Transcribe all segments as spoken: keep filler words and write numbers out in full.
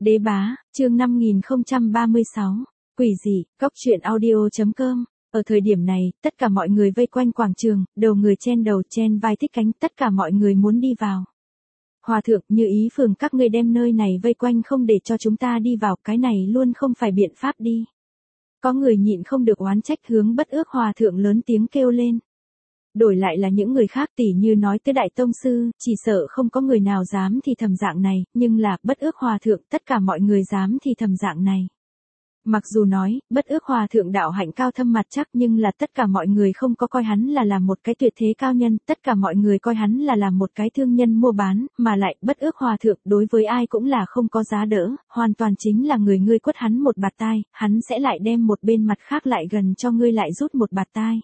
Đế bá, chương năm nghìn không trăm ba mươi sáu. Quỷ dị, cóc truyện audio chấm com. Ở thời điểm này, tất cả mọi người vây quanh quảng trường, đầu người chen đầu chen vai thích cánh, tất cả mọi người muốn đi vào. Hòa thượng, như ý phường các ngươi đem nơi này vây quanh không để cho chúng ta đi vào, cái này luôn không phải biện pháp đi. Có người nhịn không được oán trách hướng Bất Ước Hòa thượng lớn tiếng kêu lên. Đổi lại là những người khác tỉ như nói tới Đại Tông Sư, chỉ sợ không có người nào dám thì thầm dạng này, nhưng là Bất Ước Hòa thượng tất cả mọi người dám thì thầm dạng này. Mặc dù nói, Bất Ước Hòa thượng đạo hạnh cao thâm mặt chắc nhưng là tất cả mọi người không có coi hắn là làm một cái tuyệt thế cao nhân, tất cả mọi người coi hắn là làm một cái thương nhân mua bán, mà lại Bất Ước Hòa thượng đối với ai cũng là không có giá đỡ, hoàn toàn chính là người ngươi quất hắn một bạt tai, hắn sẽ lại đem một bên mặt khác lại gần cho ngươi lại rút một bạt tai.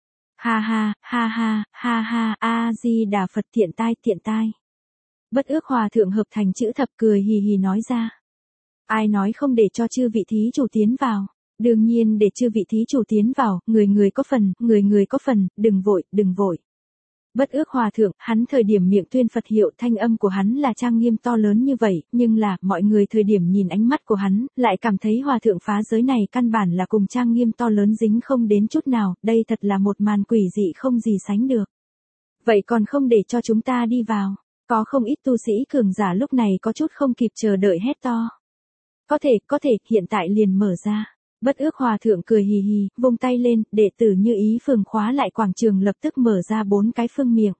Ha ha, ha ha, ha ha, A-di-đà Phật thiện tai thiện tai. Bất Ước Hòa thượng hợp thành chữ thập cười hì hì nói ra. Ai nói không để cho chư vị thí chủ tiến vào? Đương nhiên để chư vị thí chủ tiến vào, người người có phần, người người có phần, đừng vội, đừng vội. Bất Ước Hòa thượng, hắn thời điểm miệng tuyên Phật hiệu thanh âm của hắn là trang nghiêm to lớn như vậy, nhưng là, mọi người thời điểm nhìn ánh mắt của hắn, lại cảm thấy Hòa thượng phá giới này căn bản là cùng trang nghiêm to lớn dính không đến chút nào, đây thật là một màn quỷ dị không gì sánh được. Vậy còn không để cho chúng ta đi vào, có không ít tu sĩ cường giả lúc này có chút không kịp chờ đợi hét to. Có thể, có thể, hiện tại liền mở ra. Bất Ước Hòa thượng cười hì hì, vung tay lên, đệ tử như ý phường khóa lại quảng trường lập tức mở ra bốn cái phương miệng.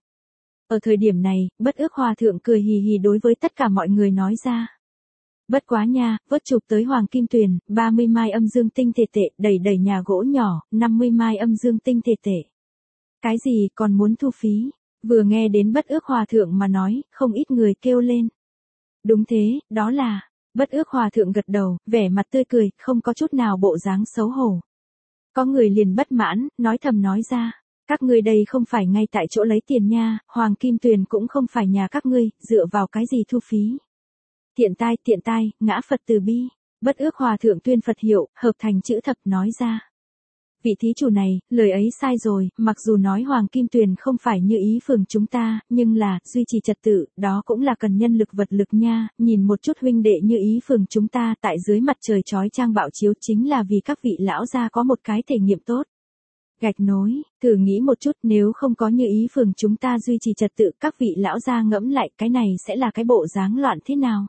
Ở thời điểm này, Bất Ước Hòa thượng cười hì hì đối với tất cả mọi người nói ra. Bất quá nha, vớt chụp tới Hoàng Kim Tuyền, ba mươi mai âm dương tinh thể tệ, đầy đầy nhà gỗ nhỏ, năm mươi mai âm dương tinh thể tệ. Cái gì còn muốn thu phí? Vừa nghe đến Bất Ước Hòa thượng mà nói, không ít người kêu lên. Đúng thế, đó là... Bất Ước Hòa thượng gật đầu, vẻ mặt tươi cười, không có chút nào bộ dáng xấu hổ. Có người liền bất mãn, nói thầm nói ra, các ngươi đây không phải ngay tại chỗ lấy tiền nha, Hoàng Kim Tuyền cũng không phải nhà các ngươi, dựa vào cái gì thu phí. Tiện tai, tiện tai, ngã Phật từ bi. Bất Ước Hòa thượng tuyên Phật hiệu, hợp thành chữ thập nói ra. Vị thí chủ này, lời ấy sai rồi, mặc dù nói Hoàng Kim Tuyền không phải như ý phường chúng ta, nhưng là, duy trì trật tự, đó cũng là cần nhân lực vật lực nha, nhìn một chút huynh đệ như ý phường chúng ta tại dưới mặt trời chói chang bạo chiếu chính là vì các vị lão gia có một cái thể nghiệm tốt. Gạch nối, thử nghĩ một chút nếu không có như ý phường chúng ta duy trì trật tự các vị lão gia ngẫm lại cái này sẽ là cái bộ dáng loạn thế nào.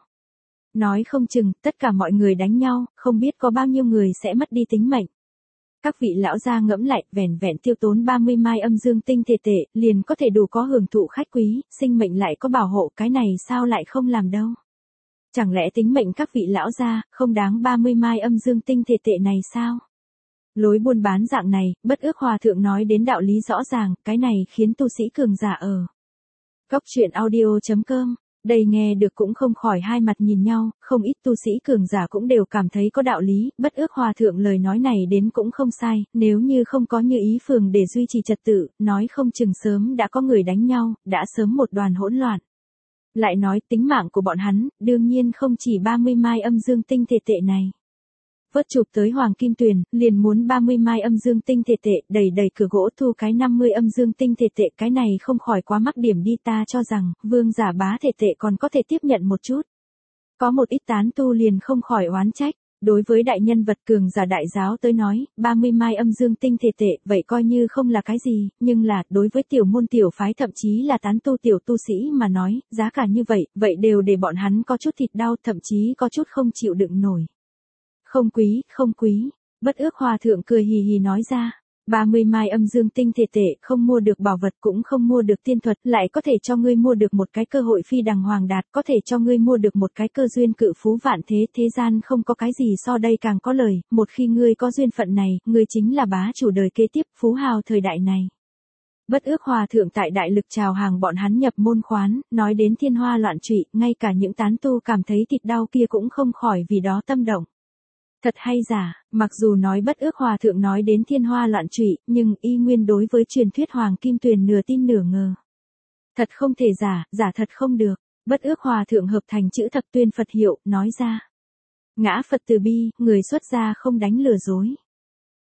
Nói không chừng, tất cả mọi người đánh nhau, không biết có bao nhiêu người sẽ mất đi tính mệnh. Các vị lão gia ngẫm lại, vẻn vẹn tiêu tốn ba mươi mai âm dương tinh thể tệ, liền có thể đủ có hưởng thụ khách quý, sinh mệnh lại có bảo hộ, cái này sao lại không làm đâu. Chẳng lẽ tính mệnh các vị lão gia, không đáng ba mươi mai âm dương tinh thể tệ này sao? Lối buôn bán dạng này, Bất Ước Hòa thượng nói đến đạo lý rõ ràng, cái này khiến tu sĩ cường giả ở. Cóc truyện audio chấm com. Đây nghe được cũng không khỏi hai mặt nhìn nhau, không ít tu sĩ cường giả cũng đều cảm thấy có đạo lý, Bất Ước Hòa thượng lời nói này đến cũng không sai, nếu như không có như ý phường để duy trì trật tự, nói không chừng sớm đã có người đánh nhau, đã sớm một đoàn hỗn loạn. Lại nói tính mạng của bọn hắn, đương nhiên không chỉ ba mươi mai âm dương tinh thể tệ này. Vớt chụp tới Hoàng Kim Tuyền, liền muốn ba mươi mai âm dương tinh thể tệ, đầy đầy cửa gỗ thu cái năm mươi âm dương tinh thể tệ, cái này không khỏi quá mắc điểm đi, ta cho rằng, vương giả bá thể tệ còn có thể tiếp nhận một chút. Có một ít tán tu liền không khỏi oán trách, đối với đại nhân vật cường giả đại giáo tới nói, ba mươi mai âm dương tinh thể tệ, vậy coi như không là cái gì, nhưng là, đối với tiểu môn tiểu phái thậm chí là tán tu tiểu tu sĩ mà nói, giá cả như vậy, vậy đều để bọn hắn có chút thịt đau, thậm chí có chút không chịu đựng nổi. Không quý, không quý. Bất Ước Hòa thượng cười hì hì nói ra. ba mươi mai âm dương tinh thể tệ không mua được bảo vật cũng không mua được tiên thuật, lại có thể cho ngươi mua được một cái cơ hội phi đằng hoàng đạt, có thể cho ngươi mua được một cái cơ duyên cự phú vạn thế, thế gian không có cái gì so đây càng có lời, một khi ngươi có duyên phận này, ngươi chính là bá chủ đời kế tiếp, phú hào thời đại này. Bất Ước Hòa thượng tại đại lực chào hàng bọn hắn nhập môn khoán, nói đến thiên hoa loạn trụy, ngay cả những tán tu cảm thấy thịt đau kia cũng không khỏi vì đó tâm động. Thật hay giả, mặc dù nói Bất Ước Hòa thượng nói đến thiên hoa loạn trụy, nhưng y nguyên đối với truyền thuyết Hoàng Kim Tuyền nửa tin nửa ngờ. Thật không thể giả, giả thật không được. Bất Ước Hòa thượng hợp thành chữ thập tuyên Phật hiệu, nói ra. Ngã Phật từ bi, người xuất gia không đánh lừa dối.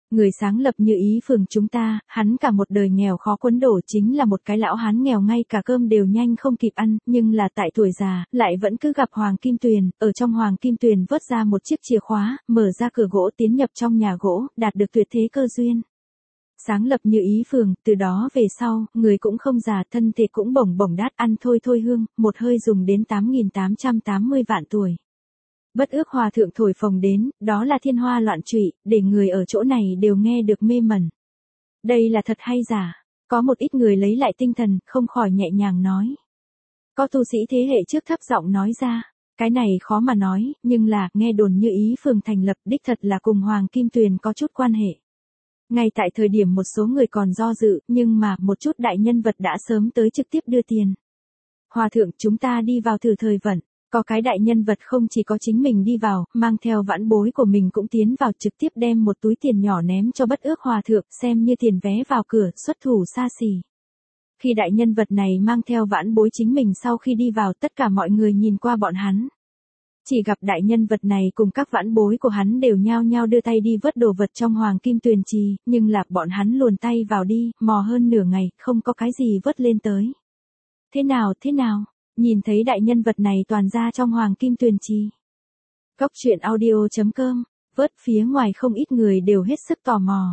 Người sáng lập Như Ý Phường chúng ta, hắn cả một đời nghèo khó quấn đổ chính là một cái lão hán nghèo ngay cả cơm đều nhanh không kịp ăn, nhưng là tại tuổi già, lại vẫn cứ gặp Hoàng Kim Tuyền, ở trong Hoàng Kim Tuyền vớt ra một chiếc chìa khóa, mở ra cửa gỗ tiến nhập trong nhà gỗ, đạt được tuyệt thế cơ duyên. Sáng lập Như Ý Phường, từ đó về sau, người cũng không già, thân thể cũng bổng bổng đát, ăn thôi thôi hương, một hơi dùng đến tám nghìn tám trăm tám mươi vạn tuổi. Bất ước hòa thượng thổi phồng đến, đó là thiên hoa loạn trụy, để người ở chỗ này đều nghe được mê mẩn. Đây là thật hay giả? Có một ít người lấy lại tinh thần, không khỏi nhẹ nhàng nói. Có tu sĩ thế hệ trước thấp giọng nói ra, cái này khó mà nói, nhưng là, nghe đồn Như Ý Phường thành lập đích thật là cùng Hoàng Kim Tuyền có chút quan hệ. Ngay tại thời điểm một số người còn do dự, nhưng mà một chút đại nhân vật đã sớm tới trực tiếp đưa tiền. Hòa thượng, chúng ta đi vào thử thời vận. Có cái đại nhân vật không chỉ có chính mình đi vào, mang theo vãn bối của mình cũng tiến vào, trực tiếp đem một túi tiền nhỏ ném cho Bất Ước Hòa thượng, xem như tiền vé vào cửa, xuất thủ xa xỉ. Khi đại nhân vật này mang theo vãn bối chính mình sau khi đi vào, tất cả mọi người nhìn qua bọn hắn. Chỉ gặp đại nhân vật này cùng các vãn bối của hắn đều nhao nhao đưa tay đi vớt đồ vật trong Hoàng Kim Tuyền trì, nhưng là bọn hắn luồn tay vào đi, mò hơn nửa ngày, không có cái gì vớt lên tới. Thế nào, thế nào? Nhìn thấy đại nhân vật này toàn ra trong Hoàng Kim Tuyền trì. Cốc truyện audio chấm com, vớt phía ngoài không ít người đều hết sức tò mò.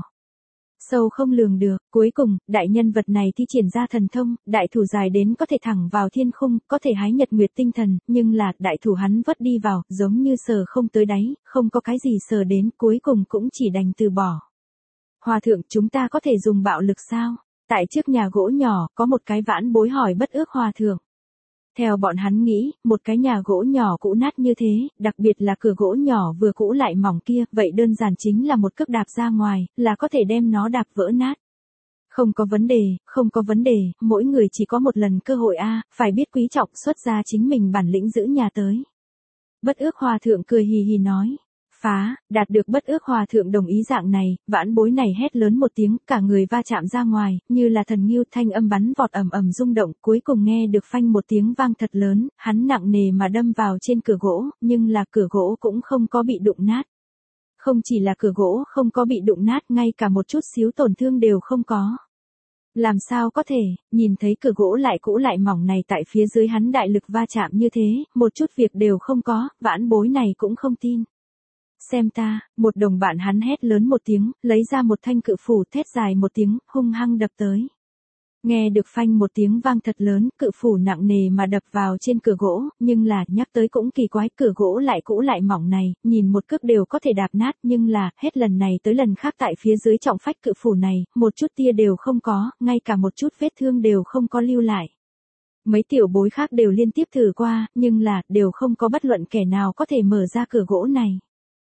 Sâu không lường được, cuối cùng, đại nhân vật này thi triển ra thần thông, đại thủ dài đến có thể thẳng vào thiên khung, có thể hái nhật nguyệt tinh thần, nhưng là, đại thủ hắn vớt đi vào, giống như sờ không tới đáy, không có cái gì sờ đến, cuối cùng cũng chỉ đành từ bỏ. Hòa thượng, chúng ta có thể dùng bạo lực sao? Tại trước nhà gỗ nhỏ, có một cái vãn bối hỏi Bất Ước Hòa thượng. Theo bọn hắn nghĩ, một cái nhà gỗ nhỏ cũ nát như thế, đặc biệt là cửa gỗ nhỏ vừa cũ lại mỏng kia, vậy đơn giản chính là một cước đạp ra ngoài, là có thể đem nó đạp vỡ nát. Không có vấn đề, không có vấn đề, mỗi người chỉ có một lần cơ hội a, phải biết quý trọng, xuất ra chính mình bản lĩnh giữ nhà tới. Bất Ước Hòa thượng cười hì hì nói. Phá, đạt được Bất Ước Hòa thượng đồng ý dạng này, vãn bối này hét lớn một tiếng, cả người va chạm ra ngoài, như là thần ngưu, thanh âm bắn vọt ầm ầm rung động, cuối cùng nghe được phanh một tiếng vang thật lớn, hắn nặng nề mà đâm vào trên cửa gỗ, nhưng là cửa gỗ cũng không có bị đụng nát. Không chỉ là cửa gỗ không có bị đụng nát, ngay cả một chút xíu tổn thương đều không có. Làm sao có thể, nhìn thấy cửa gỗ lại cũ lại mỏng này tại phía dưới hắn đại lực va chạm như thế, một chút việc đều không có, vãn bối này cũng không tin. Xem ta, một đồng bạn hắn hét lớn một tiếng, lấy ra một thanh cự phủ thét dài một tiếng, hung hăng đập tới. Nghe được phanh một tiếng vang thật lớn, cự phủ nặng nề mà đập vào trên cửa gỗ, nhưng là, nhắc tới cũng kỳ quái, cửa gỗ lại cũ lại mỏng này, nhìn một cước đều có thể đạp nát, nhưng là, hết lần này tới lần khác tại phía dưới trọng phách cự phủ này, một chút tia đều không có, ngay cả một chút vết thương đều không có lưu lại. Mấy tiểu bối khác đều liên tiếp thử qua, nhưng là, đều không có bất luận kẻ nào có thể mở ra cửa gỗ này.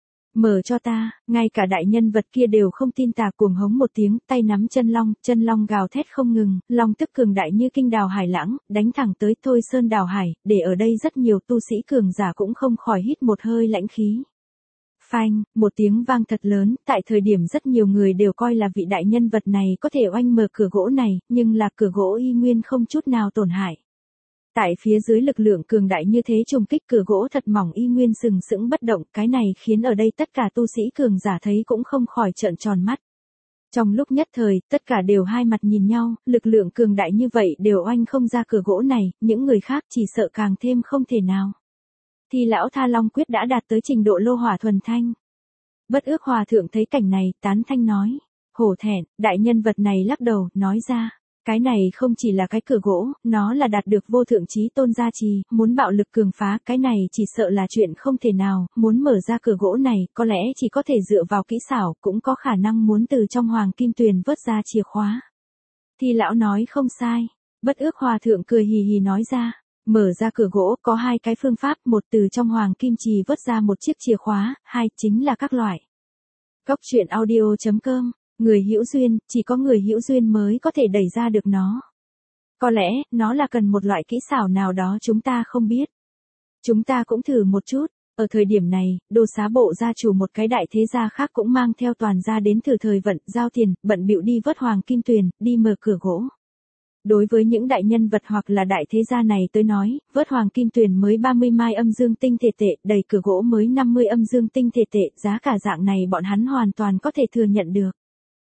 Mở cho ta, ngay cả đại nhân vật kia đều không tin tà, cuồng hống một tiếng, tay nắm chân long, chân long gào thét không ngừng, long tức cường đại như kinh đào hải lãng, đánh thẳng tới Thôi Sơn đào hải, để ở đây rất nhiều tu sĩ cường giả cũng không khỏi hít một hơi lãnh khí. Phanh, một tiếng vang thật lớn, tại thời điểm rất nhiều người đều coi là vị đại nhân vật này có thể oanh mở cửa gỗ này, nhưng là cửa gỗ y nguyên không chút nào tổn hại. Tại phía dưới lực lượng cường đại như thế trùng kích, cửa gỗ thật mỏng y nguyên sừng sững bất động, cái này khiến ở đây tất cả tu sĩ cường giả thấy cũng không khỏi trợn tròn mắt. Trong lúc nhất thời, tất cả đều hai mặt nhìn nhau, lực lượng cường đại như vậy đều oanh không ra cửa gỗ này, những người khác chỉ sợ càng thêm không thể nào. Thì lão Tha Long quyết đã đạt tới trình độ lô hỏa thuần thanh. Bất Ước Hòa thượng thấy cảnh này, tán thanh nói. Hổ thẹn, đại nhân vật này lắc đầu, nói ra. Cái này không chỉ là cái cửa gỗ, nó là đạt được vô thượng chí tôn gia trì, muốn bạo lực cường phá, cái này chỉ sợ là chuyện không thể nào, muốn mở ra cửa gỗ này, có lẽ chỉ có thể dựa vào kỹ xảo, cũng có khả năng muốn từ trong Hoàng Kim Tuyền vớt ra chìa khóa. Thì lão nói không sai, Bất Ước Hòa thượng cười hì hì nói ra, mở ra cửa gỗ có hai cái phương pháp, một từ trong Hoàng Kim Trì vớt ra một chiếc chìa khóa, hai chính là các loại. Cốc truyện audio chấm com. Người hữu duyên, chỉ có người hữu duyên mới có thể đẩy ra được nó. Có lẽ, nó là cần một loại kỹ xảo nào đó chúng ta không biết. Chúng ta cũng thử một chút. Ở thời điểm này, Đô Xá Bộ gia chủ một cái đại thế gia khác cũng mang theo toàn gia đến thử thời vận, giao tiền, bận bịu đi vớt Hoàng Kim Tuyền, đi mở cửa gỗ. Đối với những đại nhân vật hoặc là đại thế gia này tới nói, vớt Hoàng Kim Tuyền mới ba mươi mai âm dương tinh thể tệ, đẩy cửa gỗ mới năm mươi âm dương tinh thể tệ, giá cả dạng này bọn hắn hoàn toàn có thể thừa nhận được.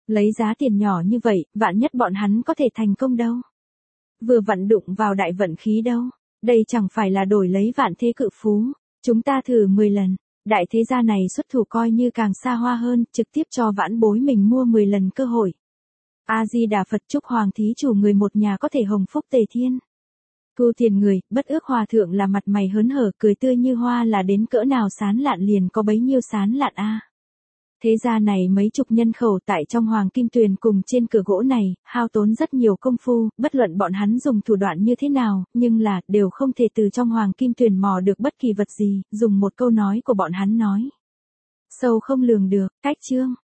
Lấy giá tiền nhỏ như vậy, vạn nhất bọn hắn có thể thành công đâu. Vừa vặn đụng vào đại vận khí đâu. Đây chẳng phải là đổi lấy vạn thế cự phú. Chúng ta thử mười lần. Đại thế gia này xuất thủ coi như càng xa hoa hơn, trực tiếp cho vãn bối mình mua mười lần cơ hội. A-di-đà Phật, chúc Hoàng thí chủ người một nhà có thể hồng phúc tề thiên. Thu tiền người, bất ước hòa thượng là mặt mày hớn hở, cười tươi như hoa, là đến cỡ nào sán lạn liền có bấy nhiêu sán lạn a. Thế gia này mấy chục nhân khẩu tại trong Hoàng Kim Tuyền cùng trên cửa gỗ này, hao tốn rất nhiều công phu, bất luận bọn hắn dùng thủ đoạn như thế nào, nhưng là, đều không thể từ trong Hoàng Kim Tuyền mò được bất kỳ vật gì, dùng một câu nói của bọn hắn nói. Sâu không lường được, cách chương.